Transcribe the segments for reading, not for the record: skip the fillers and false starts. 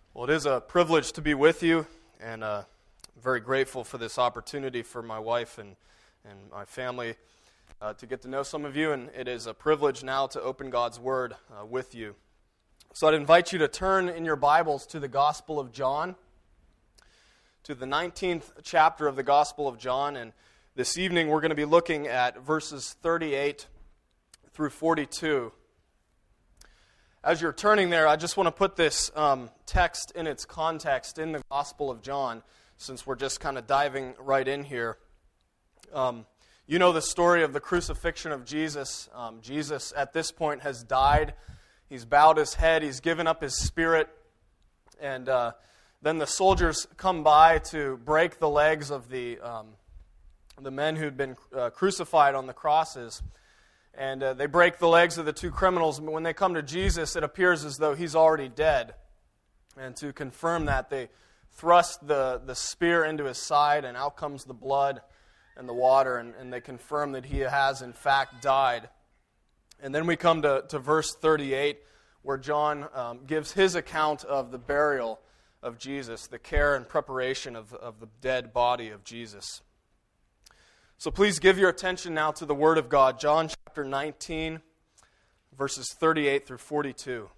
Well, it is a privilege to be with you, and I'm very grateful for this opportunity for my wife and my family to get to know some of you, and it is a privilege now to open God's Word with you. So I'd invite you to turn in your Bibles to the Gospel of John, to the 19th chapter of the Gospel of John, and this evening we're going to be looking at verses 38 through 42. As you're turning there, I just want to put this text in its context in the Gospel of John, since we're just kind of diving right in here. You know the story of the crucifixion of Jesus. Jesus, at this point, has died. He's bowed his head. He's given up his spirit. And then the soldiers come by to break the legs of the men who'd been crucified on the crosses. And they break the legs of the two criminals. But when they come to Jesus, it appears as though he's already dead. And to confirm that, they thrust the spear into his side, and out comes the blood and the water, and they confirm that he has, in fact, died. And then we come to verse 38, where John gives his account of the burial of Jesus, the care and preparation of the dead body of Jesus. So please give your attention now to the Word of God, John chapter 19, verses 38 through 42.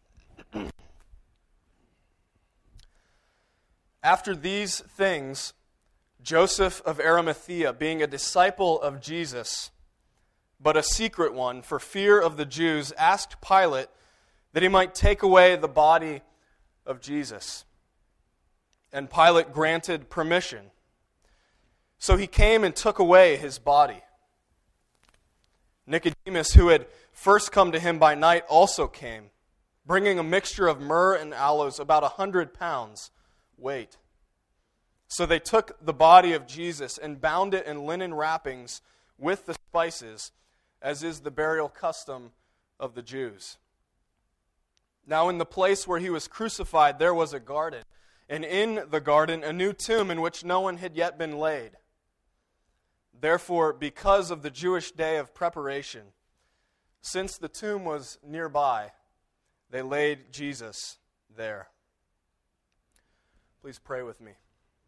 After these things, Joseph of Arimathea, being a disciple of Jesus, but a secret one, for fear of the Jews, asked Pilate that he might take away the body of Jesus. And Pilate granted permission. So he came and took away his body. Nicodemus, who had first come to him by night, also came, bringing a mixture of myrrh and aloes, about 100 pounds weight. So they took the body of Jesus and bound it in linen wrappings with the spices, as is the burial custom of the Jews. Now in the place where he was crucified there was a garden, and in the garden a new tomb in which no one had yet been laid. Therefore, because of the Jewish day of preparation, since the tomb was nearby, they laid Jesus there. Please pray with me.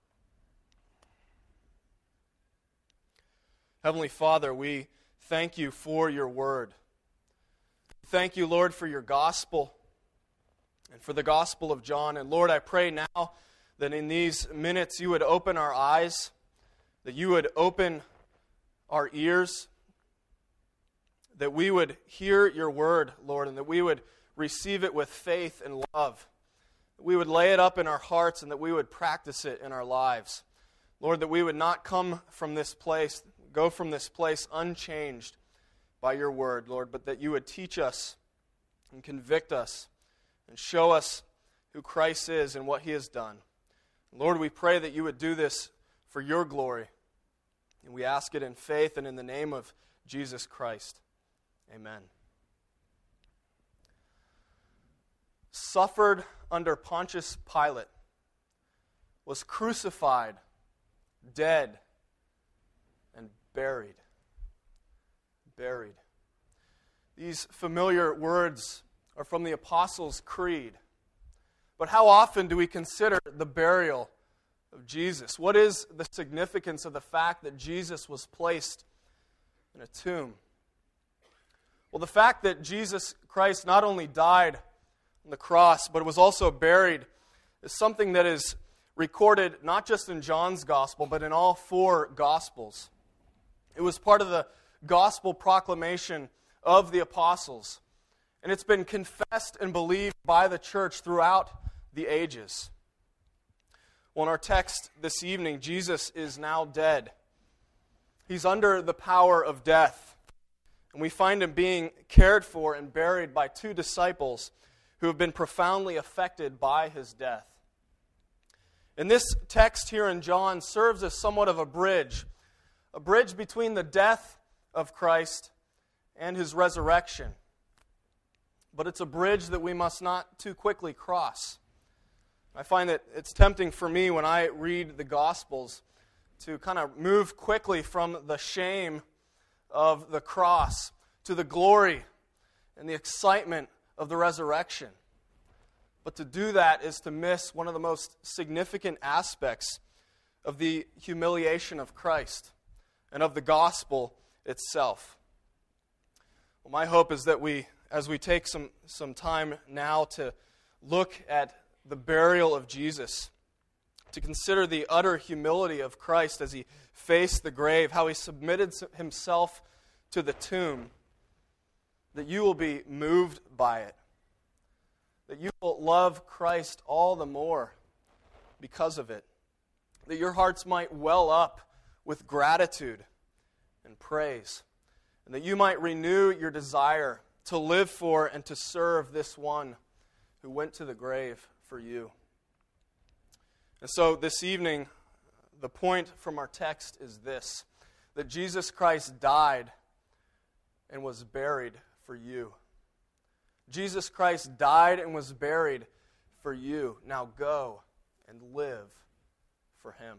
Heavenly Father, we thank you for your word. Thank you, Lord, for your gospel and for the Gospel of John. And Lord, I pray now that in these minutes you would open our eyes, that you would open our ears, that we would hear your word, Lord, and that we would receive it with faith and love. That we would lay it up in our hearts and that we would practice it in our lives. Lord, that we would not come from this place, go from this place unchanged by your word, Lord, but that you would teach us and convict us and show us who Christ is and what he has done. Lord, we pray that you would do this for your glory. And we ask it in faith and in the name of Jesus Christ. Amen. Suffered under Pontius Pilate, was crucified, dead, and buried. Buried. These familiar words are from the Apostles' Creed. But how often do we consider the burial of Jesus? What is the significance of the fact that Jesus was placed in a tomb? Well, the fact that Jesus Christ not only died on the cross, but was also buried, is something that is recorded not just in John's gospel, but in all four gospels. It was part of the gospel proclamation of the apostles, and it's been confessed and believed by the church throughout the ages. Well, in our text this evening, Jesus is now dead. He's under the power of death. And we find him being cared for and buried by two disciples who have been profoundly affected by his death. And this text here in John serves as somewhat of a bridge between the death of Christ and his resurrection. But it's a bridge that we must not too quickly cross. I find that it's tempting for me when I read the Gospels to kind of move quickly from the shame of the cross to the glory and the excitement of the resurrection. But to do that is to miss one of the most significant aspects of the humiliation of Christ and of the gospel itself. Well, my hope is that as we take some time now to look at the burial of Jesus, to consider the utter humility of Christ as he faced the grave, how he submitted himself to the tomb, that you will be moved by it, that you will love Christ all the more because of it, that your hearts might well up with gratitude and praise, and that you might renew your desire to live for and to serve this one who went to the grave for you. And so this evening, the point from our text is this, that Jesus Christ died and was buried for you. Jesus Christ died and was buried for you. Now go and live for him.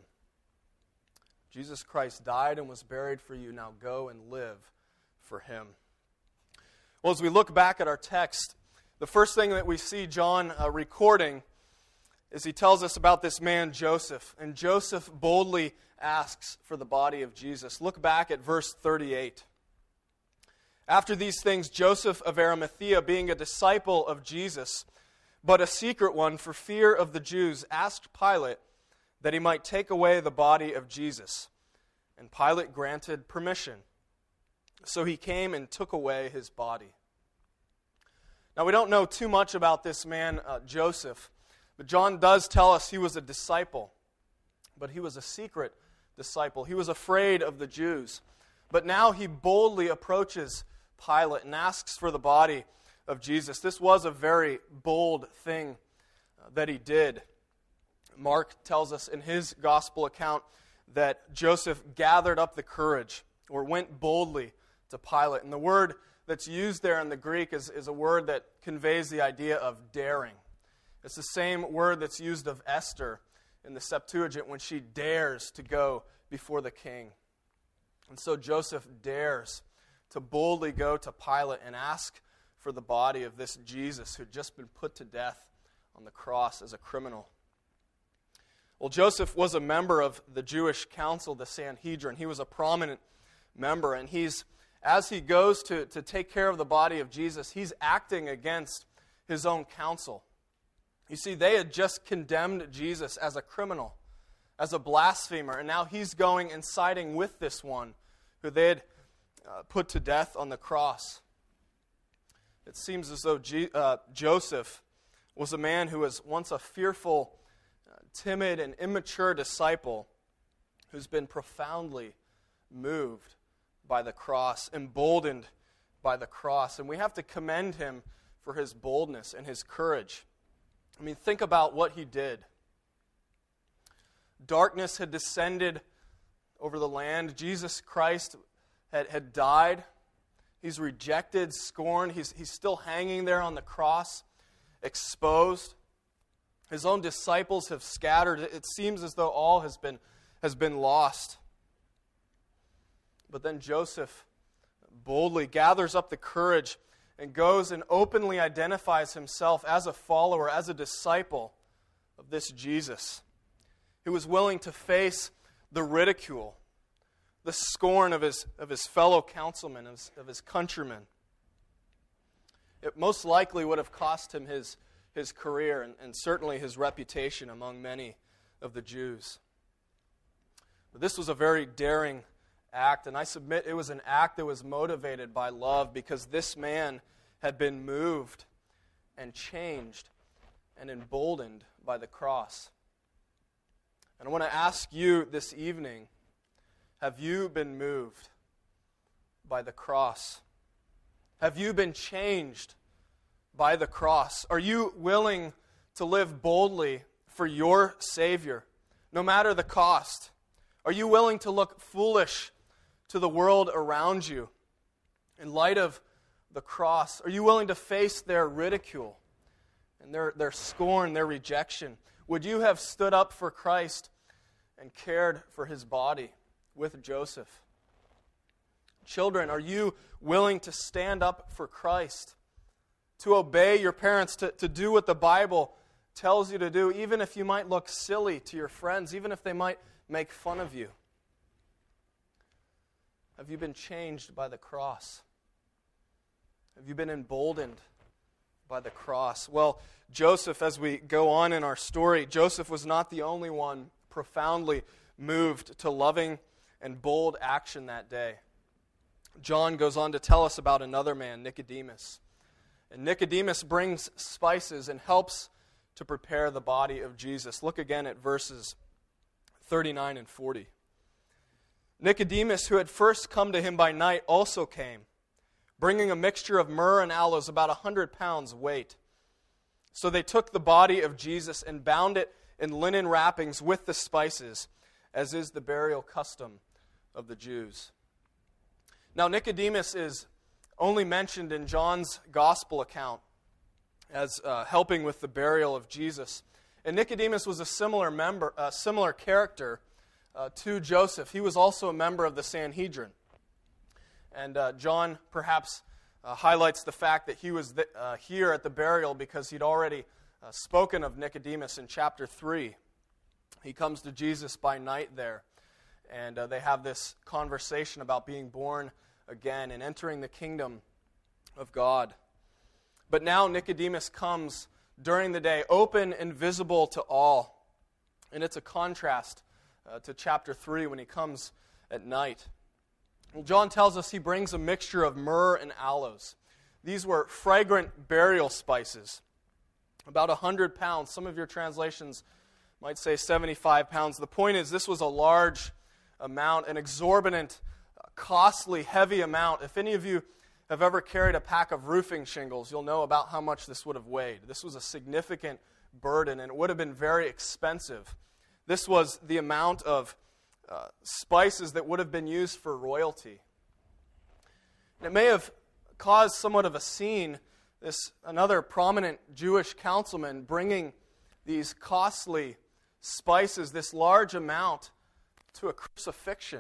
Jesus Christ died and was buried for you. Now go and live for him. Well, as we look back at our text, the first thing that we see John recording is he tells us about this man Joseph. And Joseph boldly asks for the body of Jesus. Look back at verse 38. After these things, Joseph of Arimathea, being a disciple of Jesus, but a secret one for fear of the Jews, asked Pilate that he might take away the body of Jesus. And Pilate granted permission. So he came and took away his body. Now, we don't know too much about this man, Joseph, but John does tell us he was a disciple. But he was a secret disciple. He was afraid of the Jews. But now he boldly approaches Pilate and asks for the body of Jesus. This was a very bold thing that he did. Mark tells us in his gospel account that Joseph gathered up the courage or went boldly to Pilate. And the word that's used there in the Greek is a word that conveys the idea of daring. It's the same word that's used of Esther in the Septuagint when she dares to go before the king. And so Joseph dares to boldly go to Pilate and ask for the body of this Jesus who had just been put to death on the cross as a criminal. Well, Joseph was a member of the Jewish council, the Sanhedrin. He was a prominent member, and as he goes to take care of the body of Jesus, he's acting against his own council. You see, they had just condemned Jesus as a criminal, as a blasphemer, and now he's going and siding with this one who they had put to death on the cross. It seems as though Joseph was a man who was once a fearful, timid, and immature disciple who's been profoundly moved by the cross, emboldened by the cross. And we have to commend him for his boldness and his courage. I mean, think about what he did. Darkness had descended over the land. Jesus Christ had died. He's rejected, scorned. He's still hanging there on the cross, exposed. His own disciples have scattered. It seems as though all has been lost. But then Joseph boldly gathers up the courage and goes and openly identifies himself as a follower, as a disciple of this Jesus, who was willing to face the ridicule, the scorn of his fellow councilmen, of his countrymen. It most likely would have cost him his career and certainly his reputation among many of the Jews. But this was a very daring act, and I submit it was an act that was motivated by love, because this man had been moved and changed and emboldened by the cross. And I want to ask you this evening, have you been moved by the cross? Have you been changed by the cross? Are you willing to live boldly for your Savior, no matter the cost? Are you willing to look foolish to the world around you in light of the cross? Are you willing to face their ridicule and their scorn, their rejection? Would you have stood up for Christ and cared for his body with Joseph? Children, are you willing to stand up for Christ to obey your parents, to do what the Bible tells you to do, even if you might look silly to your friends, even if they might make fun of you? Have you been changed by the cross? Have you been emboldened by the cross? Well, Joseph, as we go on in our story, Joseph was not the only one profoundly moved to loving and bold action that day. John goes on to tell us about another man, Nicodemus. And Nicodemus brings spices and helps to prepare the body of Jesus. Look again at verses 39 and 40. Nicodemus, who had first come to him by night, also came, bringing a mixture of myrrh and aloes, about 100 pounds weight. So they took the body of Jesus and bound it in linen wrappings with the spices, as is the burial custom of the Jews. Now, Nicodemus is only mentioned in John's gospel account as helping with the burial of Jesus. And Nicodemus was a similar character to Joseph. He was also a member of the Sanhedrin. And John perhaps highlights the fact that he was here at the burial because he'd already spoken of Nicodemus in chapter 3. He comes to Jesus by night there, and they have this conversation about being born again and entering the kingdom of God. But now Nicodemus comes during the day, open and visible to all. And it's a contrast to chapter 3 when he comes at night. Well, John tells us he brings a mixture of myrrh and aloes. These were fragrant burial spices, about 100 pounds. Some of your translations might say 75 pounds. The point is, this was a large amount, an exorbitant, costly, heavy amount. If any of you have ever carried a pack of roofing shingles, you'll know about how much this would have weighed. This was a significant burden, and it would have been very expensive. This was the amount of spices that would have been used for royalty. And it may have caused somewhat of a scene, another prominent Jewish councilman bringing these costly spices, this large amount, to a crucifixion.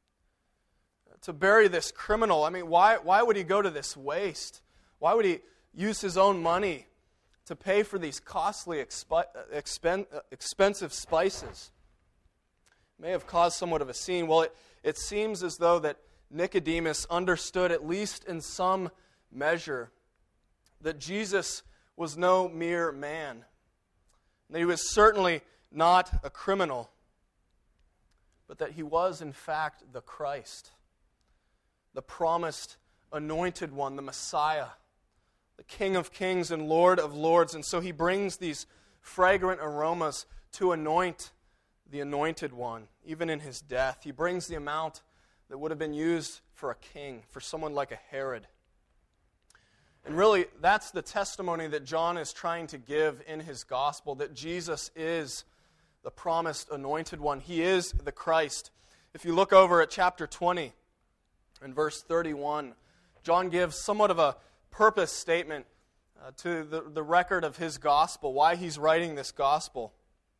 To bury this criminal. I mean, why would he go to this waste? Why would he use his own money to pay for these costly, expensive spices? It may have caused somewhat of a scene. Well, it seems as though that Nicodemus understood, at least in some measure, that Jesus was no mere man. That he was certainly not a criminal, but that he was, in fact, the Christ, the promised anointed one, the Messiah, the King of kings and Lord of lords. And so he brings these fragrant aromas to anoint the anointed one, even in his death. He brings the amount that would have been used for a king, for someone like a Herod. And really, that's the testimony that John is trying to give in his gospel, that Jesus is the promised anointed one. He is the Christ. If you look over at chapter 20, in verse 31, John gives somewhat of a purpose statement to the record of his gospel, why he's writing this gospel.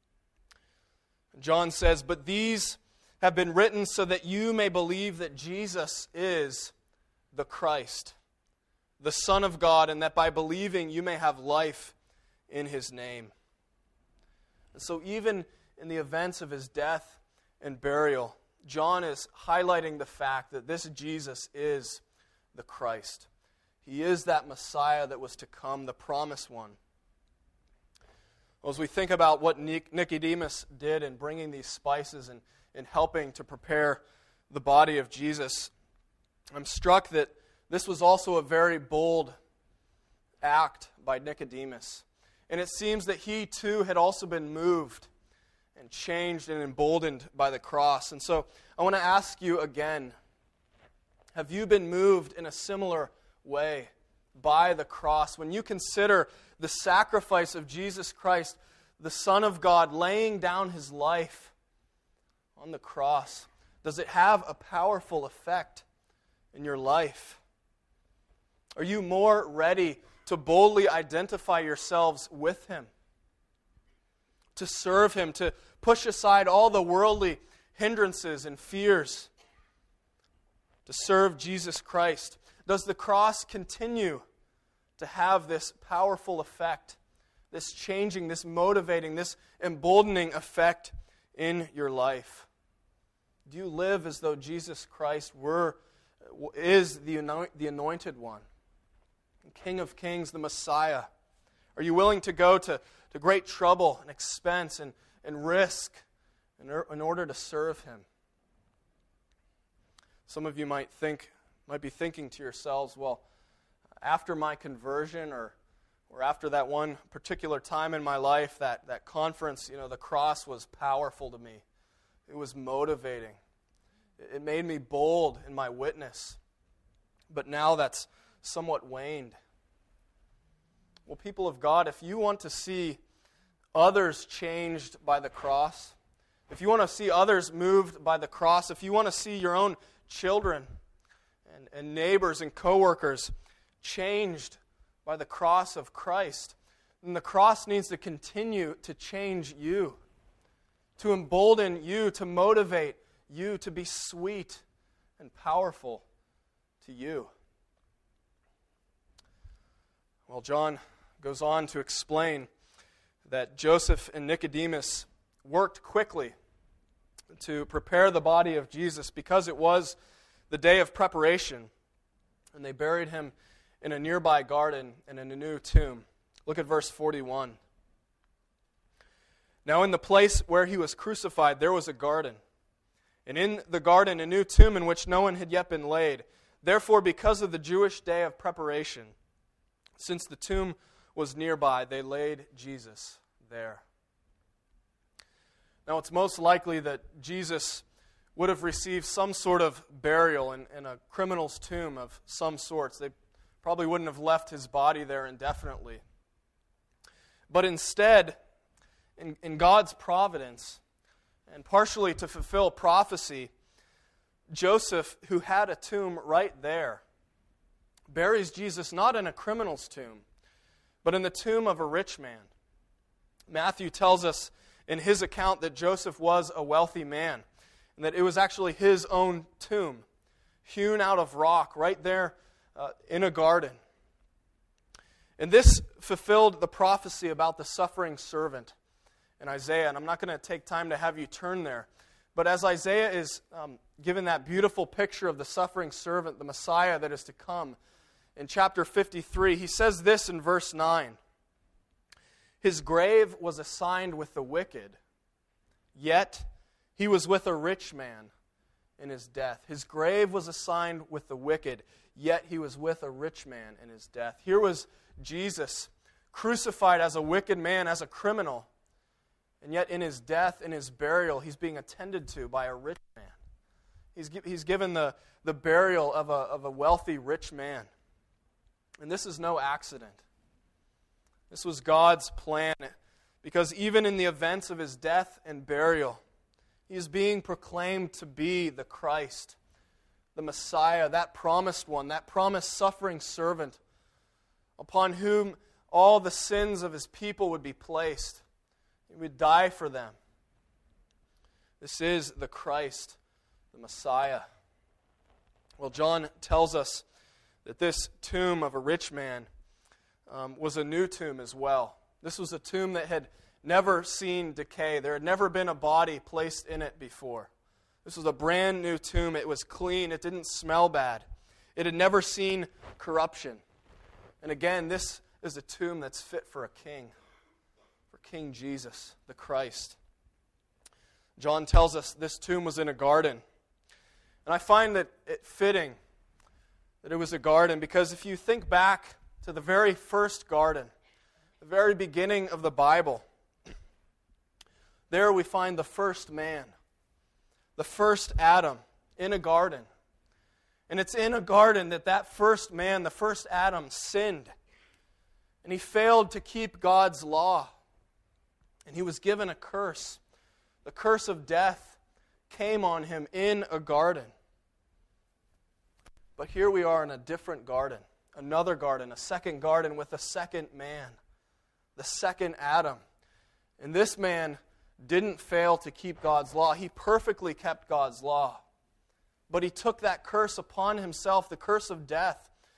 John says, "But these have been written so that you may believe that Jesus is the Christ, the Son of God, and that by believing you may have life in his name." And so even in the events of his death and burial, John is highlighting the fact that this Jesus is the Christ. He is that Messiah that was to come, the promised one. Well, as we think about what Nicodemus did in bringing these spices and in helping to prepare the body of Jesus, I'm struck that this was also a very bold act by Nicodemus. And it seems that he too had also been moved and changed and emboldened by the cross. And so I want to ask you again, have you been moved in a similar way by the cross? When you consider the sacrifice of Jesus Christ, the Son of God, laying down his life on the cross, does it have a powerful effect in your life? Are you more ready to boldly identify yourselves with him, to serve him, to push aside all the worldly hindrances and fears, to serve Jesus Christ? Does the cross continue to have this powerful effect, this changing, this motivating, this emboldening effect in your life? Do you live as though Jesus Christ is the anointed one, King of Kings, the Messiah? Are you willing to go to great trouble and expense and risk in order to serve Him? Some of you might be thinking to yourselves, well, after my conversion or after that one particular time in my life, that conference, the cross was powerful to me. It was motivating. It made me bold in my witness. But now that's somewhat waned. Well, people of God, if you want to see others changed by the cross, if you want to see others moved by the cross, if you want to see your own children and neighbors and coworkers changed by the cross of Christ, then the cross needs to continue to change you, to embolden you, to motivate you to be sweet and powerful to you. Well, John goes on to explain that Joseph and Nicodemus worked quickly to prepare the body of Jesus because it was the day of preparation, and they buried him in a nearby garden and in a new tomb. Look at verse 41. Now in the place where he was crucified there was a garden, and in the garden a new tomb in which no one had yet been laid. Therefore, because of the Jewish day of preparation, since the tomb was nearby, they laid Jesus there. Now, it's most likely that Jesus would have received some sort of burial in a criminal's tomb of some sorts. They probably wouldn't have left his body there indefinitely. But instead, in God's providence, and partially to fulfill prophecy, Joseph, who had a tomb right there, buries Jesus not in a criminal's tomb, but in the tomb of a rich man. Matthew tells us in his account that Joseph was a wealthy man, and that it was actually his own tomb, hewn out of rock, right there in a garden. And this fulfilled the prophecy about the suffering servant in Isaiah, and I'm not going to take time to have you turn there. But as Isaiah is given that beautiful picture of the suffering servant, the Messiah that is to come, in chapter 53, he says this in verse 9. His grave was assigned with the wicked, yet he was with a rich man in his death. His grave was assigned with the wicked, yet he was with a rich man in his death. Here was Jesus crucified as a wicked man, as a criminal, and yet in his death, in his burial, he's being attended to by a rich man. He's given the burial of a wealthy rich man. And this is no accident. This was God's plan, because even in the events of his death and burial, he is being proclaimed to be the Christ, the Messiah, that promised one, that promised suffering servant, upon whom all the sins of his people would be placed. He would die for them. This is the Christ, the Messiah. Well, John tells us that this tomb of a rich man was a new tomb as well. This was a tomb that had never seen decay. There had never been a body placed in it before. This was a brand new tomb. It was clean. It didn't smell bad. It had never seen corruption. And again, this is a tomb that's fit for a king, for King Jesus, the Christ. John tells us this tomb was in a garden. And I find that it fitting that it was a garden, because if you think back to the very first garden, the very beginning of the Bible, there we find the first man, the first Adam, in a garden. And it's in a garden that first man, the first Adam, sinned. And he failed to keep God's law. And he was given a curse. The curse of death came on him in a garden. But here we are in a different garden, another garden, a second garden with a second man, the second Adam. And this man didn't fail to keep God's law. He perfectly kept God's law. But he took that curse upon himself, the curse of death.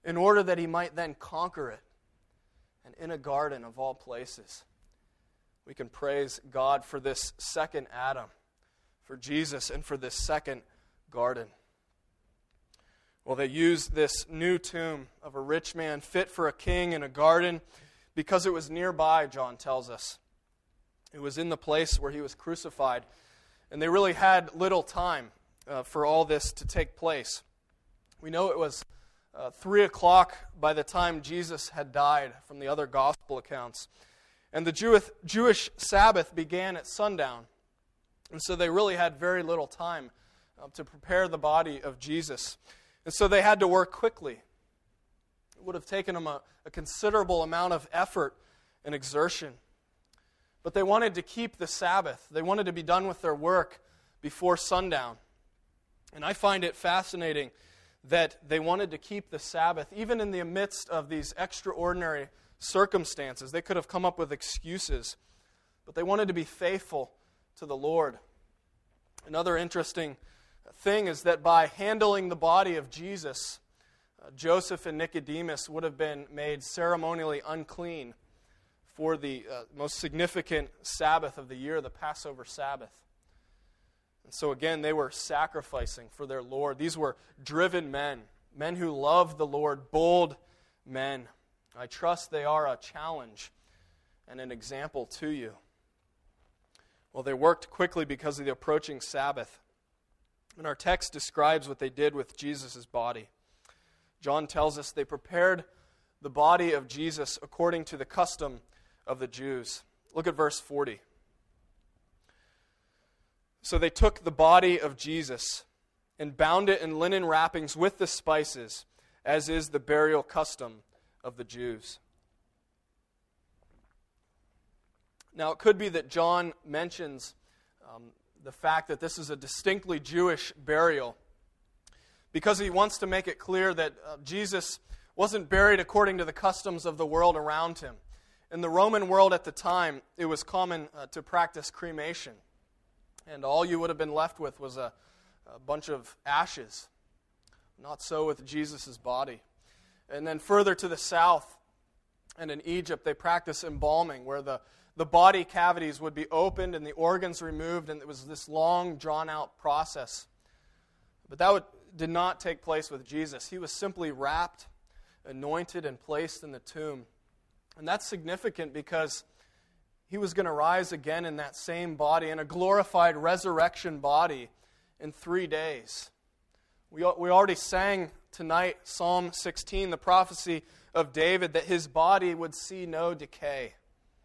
in order that he might then conquer it. And in a garden of all places, we can praise God for this second Adam, for Jesus, and for this second garden. Well, they used this new tomb of a rich man fit for a king in a garden because it was nearby, John tells us. It was in the place where he was crucified. And they really had little time for all this to take place. We know it was 3 o'clock by the time Jesus had died from the other gospel accounts. And the Jewish Sabbath began at sundown. And so they really had very little time to prepare the body of Jesus. And so they had to work quickly. It would have taken them a considerable amount of effort and exertion. But they wanted to keep the Sabbath. They wanted to be done with their work before sundown. And I find it fascinating that they wanted to keep the Sabbath, even in the midst of these extraordinary circumstances. They could have come up with excuses, but they wanted to be faithful to the Lord. Another interesting thing is that by handling the body of Jesus, Joseph and Nicodemus would have been made ceremonially unclean for the most significant Sabbath of the year, the Passover Sabbath. And so again, they were sacrificing for their Lord. These were driven men, men who loved the Lord, bold men. I trust they are a challenge and an example to you. Well, they worked quickly because of the approaching Sabbath. And our text describes what they did with Jesus' body. John tells us they prepared the body of Jesus according to the custom of the Jews. Look at verse 40. So they took the body of Jesus and bound it in linen wrappings with the spices, as is the burial custom of the Jews. Now, it could be that John mentions the fact that this is a distinctly Jewish burial because he wants to make it clear that Jesus wasn't buried according to the customs of the world around him. In the Roman world at the time, it was common to practice cremation. And all you would have been left with was a bunch of ashes. Not so with Jesus' body. And then further to the south, and in Egypt, they practiced embalming, where the body cavities would be opened and the organs removed, and it was this long, drawn-out process. But that did not take place with Jesus. He was simply wrapped, anointed, and placed in the tomb. And that's significant because he was going to rise again in that same body, in a glorified resurrection body, in 3 days. We already sang tonight, Psalm 16, the prophecy of David, that his body would see no decay.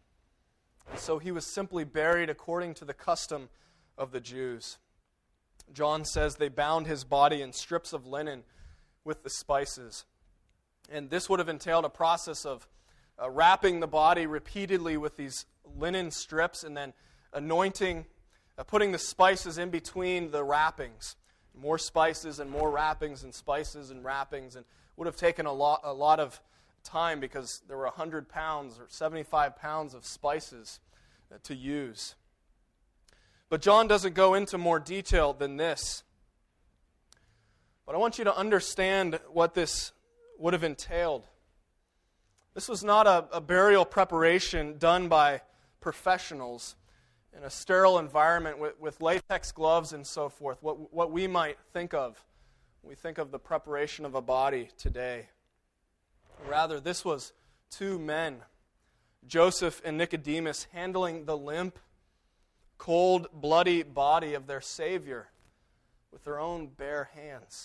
So he was simply buried according to the custom of the Jews. John says they bound his body in strips of linen with the spices. And this would have entailed a process of wrapping the body repeatedly with these linen strips and then anointing, putting the spices in between the wrappings. More spices and more wrappings and spices and wrappings. And would have taken a lot of time because there were 100 pounds or 75 pounds of spices to use. But John doesn't go into more detail than this. But I want you to understand what this would have entailed. This was not a burial preparation done by professionals in a sterile environment with latex gloves and so forth, what we might think of when we think of the preparation of a body today. Rather, this was two men, Joseph and Nicodemus, handling the limp, cold, bloody body of their Savior with their own bare hands.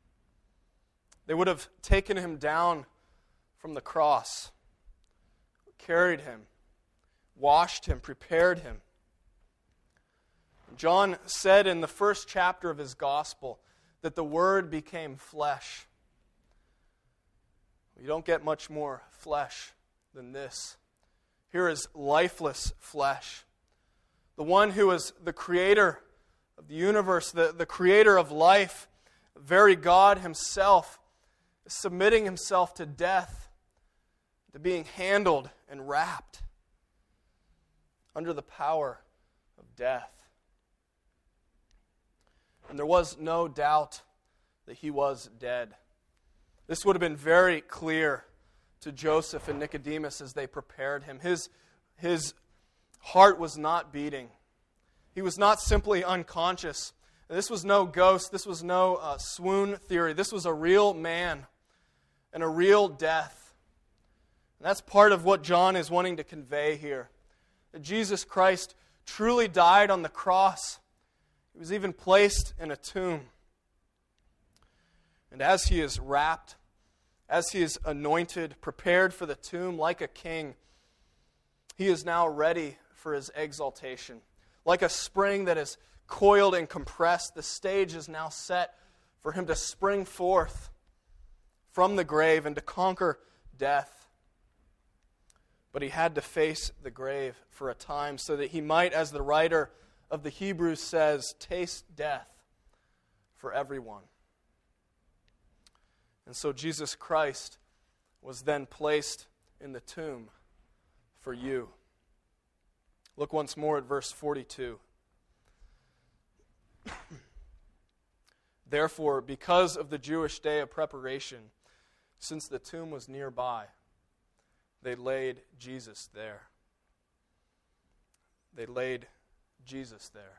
They would have taken him down from the cross, carried him, washed him, prepared him. John said in the first chapter of his gospel that the Word became flesh. You don't get much more flesh than this. Here is lifeless flesh. The one who is the creator of the universe, the creator of life, the very God himself, is submitting himself to death, to being handled and wrapped under the power of death. And there was no doubt that he was dead. This would have been very clear to Joseph and Nicodemus as they prepared him. His heart was not beating. He was not simply unconscious. This was no ghost. This was no swoon theory. This was a real man and a real death. And that's part of what John is wanting to convey here. That Jesus Christ truly died on the cross. He was even placed in a tomb. And as he is wrapped, as he is anointed, prepared for the tomb like a king, he is now ready for his exaltation. Like a spring that is coiled and compressed, the stage is now set for him to spring forth from the grave and to conquer death. But he had to face the grave for a time so that he might, as the writer of the Hebrews says, taste death for everyone. And so Jesus Christ was then placed in the tomb for you. Look once more at verse 42. Therefore, because of the Jewish day of preparation, since the tomb was nearby, they laid Jesus there. They laid Jesus there.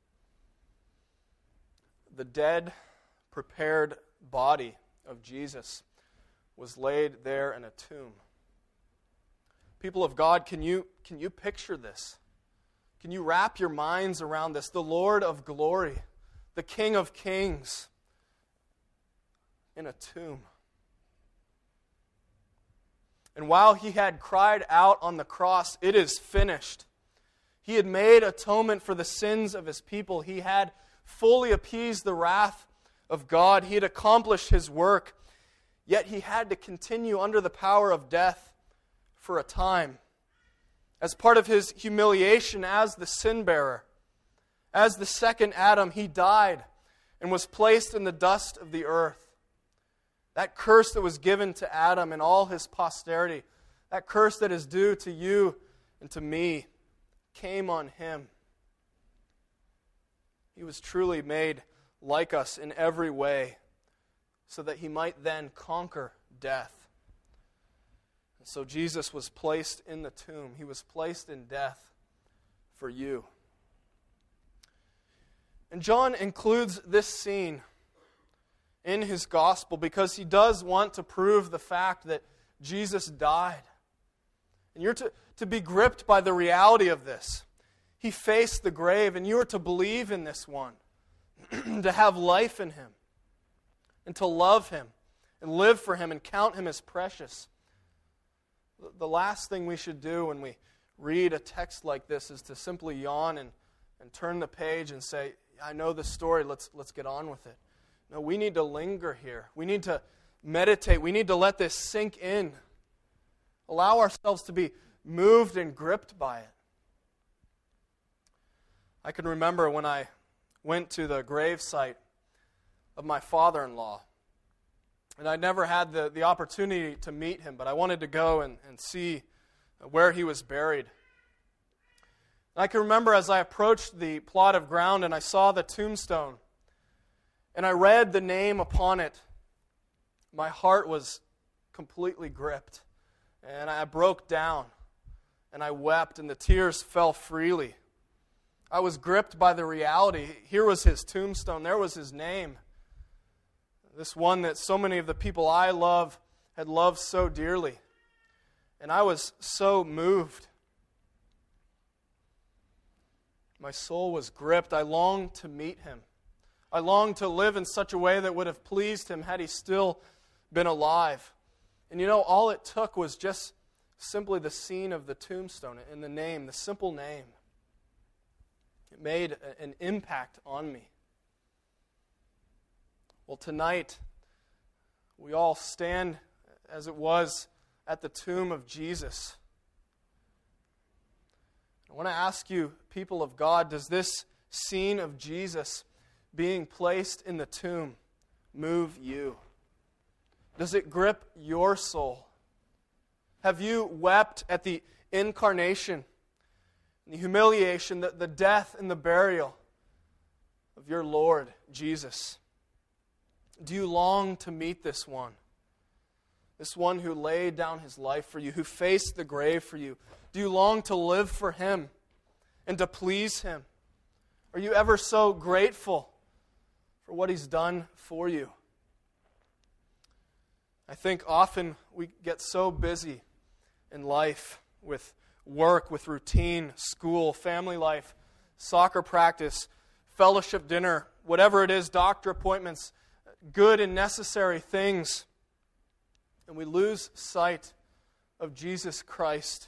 The dead, prepared body of Jesus was laid there in a tomb. People of God, can you picture this? Can you wrap your minds around this? The Lord of glory, the King of kings, in a tomb. And while he had cried out on the cross, "It is finished," he had made atonement for the sins of his people. He had fully appeased the wrath of God. He had accomplished his work. Yet he had to continue under the power of death for a time. As part of his humiliation as the sin bearer, as the second Adam, he died and was placed in the dust of the earth. That curse that was given to Adam and all his posterity, that curse that is due to you and to me, came on him. He was truly made like us in every way, so that he might then conquer death. And so Jesus was placed in the tomb. He was placed in death for you. And John includes this scene in his gospel because he does want to prove the fact that Jesus died. And you're to be gripped by the reality of this. He faced the grave, and you are to believe in this one, to have life in him, and to love him, and live for him, and count him as precious. The last thing we should do when we read a text like this is to simply yawn and turn the page and say, I know the story, let's get on with it. No, we need to linger here. We need to meditate. We need to let this sink in. Allow ourselves to be moved and gripped by it. I can remember when I went to the grave site of my father-in-law. And I never had the opportunity to meet him, but I wanted to go and see where he was buried. And I can remember as I approached the plot of ground and I saw the tombstone, and I read the name upon it, my heart was completely gripped. And I broke down, and I wept, and the tears fell freely. I was gripped by the reality. Here was his tombstone. There was his name. This one that so many of the people I love had loved so dearly. And I was so moved. My soul was gripped. I longed to meet him. I longed to live in such a way that would have pleased him had he still been alive. And you know, all it took was just simply the scene of the tombstone and the name, the simple name. It made an impact on me. Well, tonight, we all stand, as it was, at the tomb of Jesus. I want to ask you, people of God, does this scene of Jesus being placed in the tomb move you? Does it grip your soul? Have you wept at the incarnation, the humiliation, the death and the burial of your Lord Jesus? Do you long to meet this one? This one who laid down his life for you, who faced the grave for you. Do you long to live for him and to please him? Are you ever so grateful for what he's done for you? I think often we get so busy in life with work, with routine, school, family life, soccer practice, fellowship dinner, whatever it is, doctor appointments, good and necessary things. And we lose sight of Jesus Christ,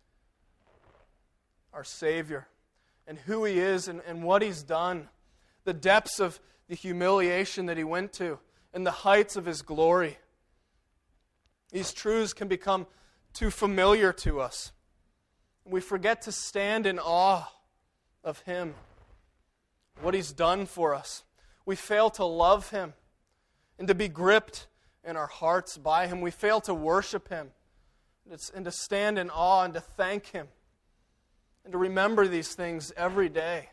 our Savior, and who He is and what He's done, the depths of the humiliation that He went to, and the heights of His glory. These truths can become too familiar to us. We forget to stand in awe of Him, what He's done for us. We fail to love Him and to be gripped in our hearts by Him. We fail to worship Him and to stand in awe and to thank Him and to remember these things every day.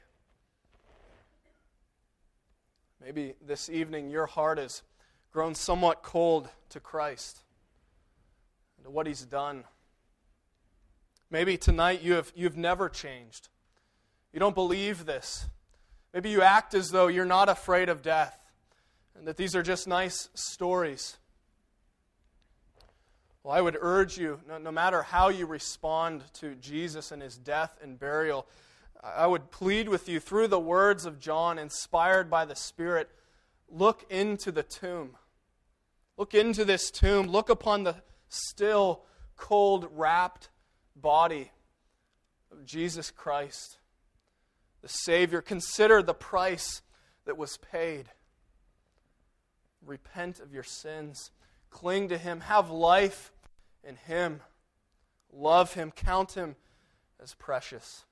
Maybe this evening your heart has grown somewhat cold to Christ and to what He's done. Maybe tonight you've never changed. You don't believe this. Maybe you act as though you're not afraid of death and that these are just nice stories. Well, I would urge you, no matter how you respond to Jesus and His death and burial, I would plead with you through the words of John, inspired by the Spirit, look into the tomb. Look into this tomb. Look upon the still, cold, wrapped body of Jesus Christ, the Savior. Consider the price that was paid. Repent of your sins. Cling to Him. Have life in Him. Love Him. Count Him as precious.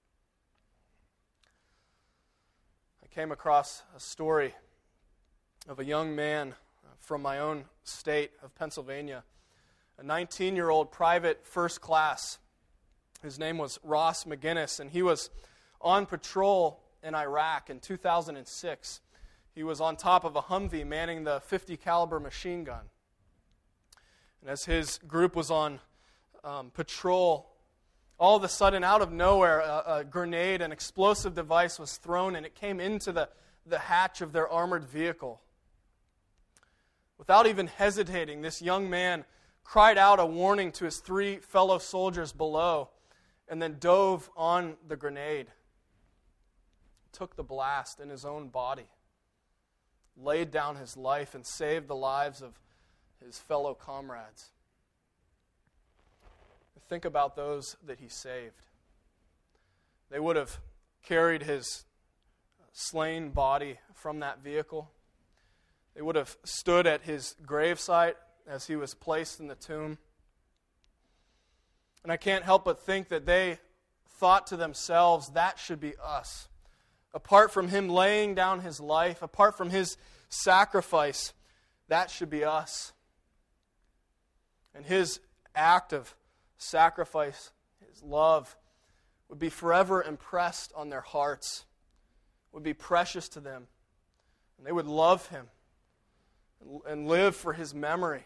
I came across a story of a young man from my own state of Pennsylvania, a 19-year-old private first class. His name was Ross McGinnis, and he was on patrol in Iraq in 2006. He was on top of a Humvee manning the .50 caliber machine gun. And as his group was on patrol, all of a sudden, out of nowhere, a grenade, an explosive device was thrown, and it came into the hatch of their armored vehicle. Without even hesitating, this young man cried out a warning to his 3 fellow soldiers below, and then dove on the grenade, took the blast in his own body, laid down his life, and saved the lives of his fellow comrades. Think about those that he saved. They would have carried his slain body from that vehicle. They would have stood at his gravesite as he was placed in the tomb. And I can't help but think that they thought to themselves, that should be us. Apart from him laying down his life, apart from his sacrifice, that should be us. And his act of sacrifice, his love, would be forever impressed on their hearts, would be precious to them, and they would love him and live for his memory.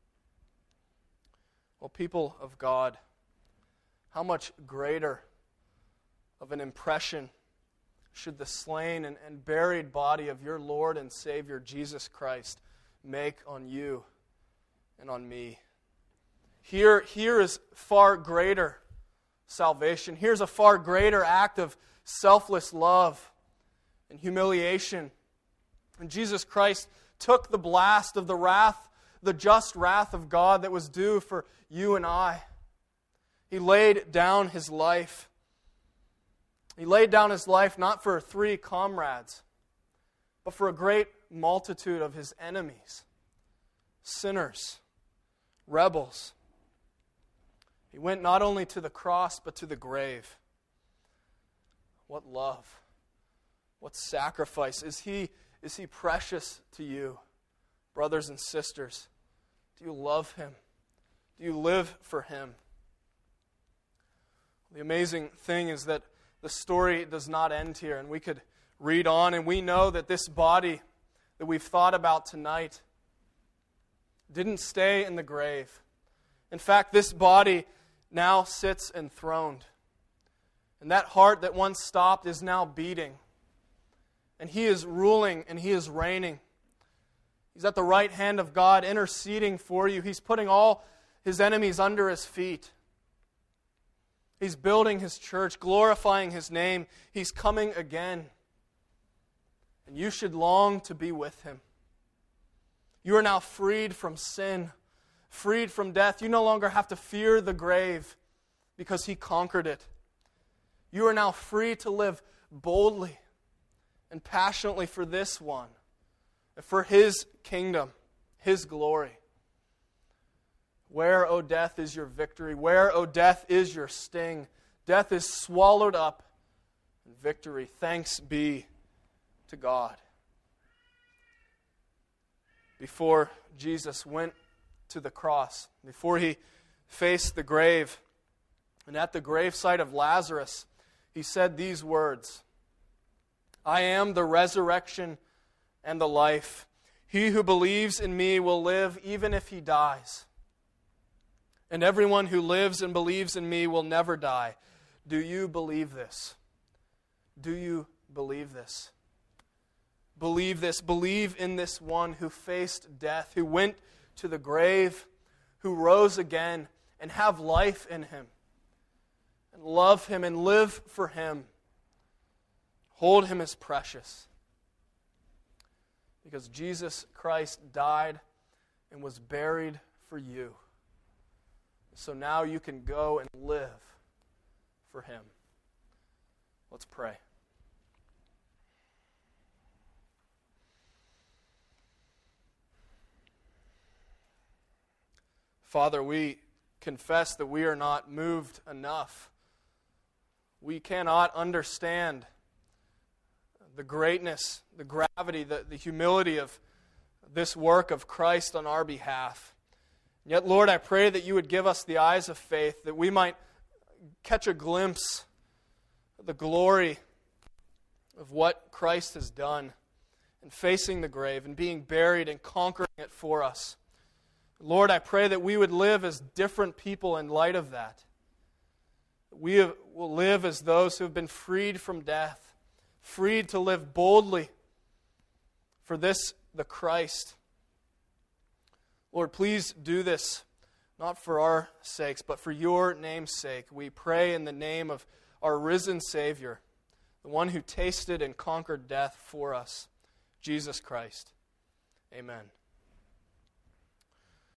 Well, people of God, how much greater of an impression should the slain and buried body of your Lord and Savior Jesus Christ make on you and on me? Here is far greater salvation. Here's a far greater act of selfless love and humiliation. And Jesus Christ took the blast of the wrath, the just wrath of God that was due for you and I. He laid down His life. He laid down His life not for 3 comrades, but for a great multitude of His enemies, sinners, rebels. He went not only to the cross, but to the grave. What love. What sacrifice. Is he precious to you, brothers and sisters? Do you love Him? Do you live for Him? The amazing thing is that the story does not end here, and we could read on, and we know that this body that we've thought about tonight didn't stay in the grave. In fact, this body now sits enthroned. And that heart that once stopped is now beating. And He is ruling and He is reigning. He's at the right hand of God, interceding for you. He's putting all His enemies under His feet. He's building His church, glorifying His name. He's coming again. And you should long to be with Him. You are now freed from sin, freed from death. You no longer have to fear the grave because He conquered it. You are now free to live boldly and passionately for this one, and for His kingdom, His glory. Where, O death, is your victory? Where, O death, is your sting? Death is swallowed up in victory. Thanks be to God. Before Jesus went to the cross, before He faced the grave, and at the gravesite of Lazarus, He said these words, I am the resurrection and the life. He who believes in me will live even if he dies. And everyone who lives and believes in me will never die. Do you believe this? Do you believe this? Believe this. Believe in this one who faced death, who went to the grave, who rose again, and have life in Him. And love Him and live for Him. Hold Him as precious. Because Jesus Christ died and was buried for you. So now you can go and live for Him. Let's pray. Father, we confess that we are not moved enough. We cannot understand the greatness, the gravity, the humility of this work of Christ on our behalf. Yet, Lord, I pray that you would give us the eyes of faith, that we might catch a glimpse of the glory of what Christ has done in facing the grave and being buried and conquering it for us. Lord, I pray that we would live as different people in light of that. We will live as those who have been freed from death, freed to live boldly for this, the Christ. Lord, please do this, not for our sakes, but for your name's sake. We pray in the name of our risen Savior, the one who tasted and conquered death for us, Jesus Christ. Amen.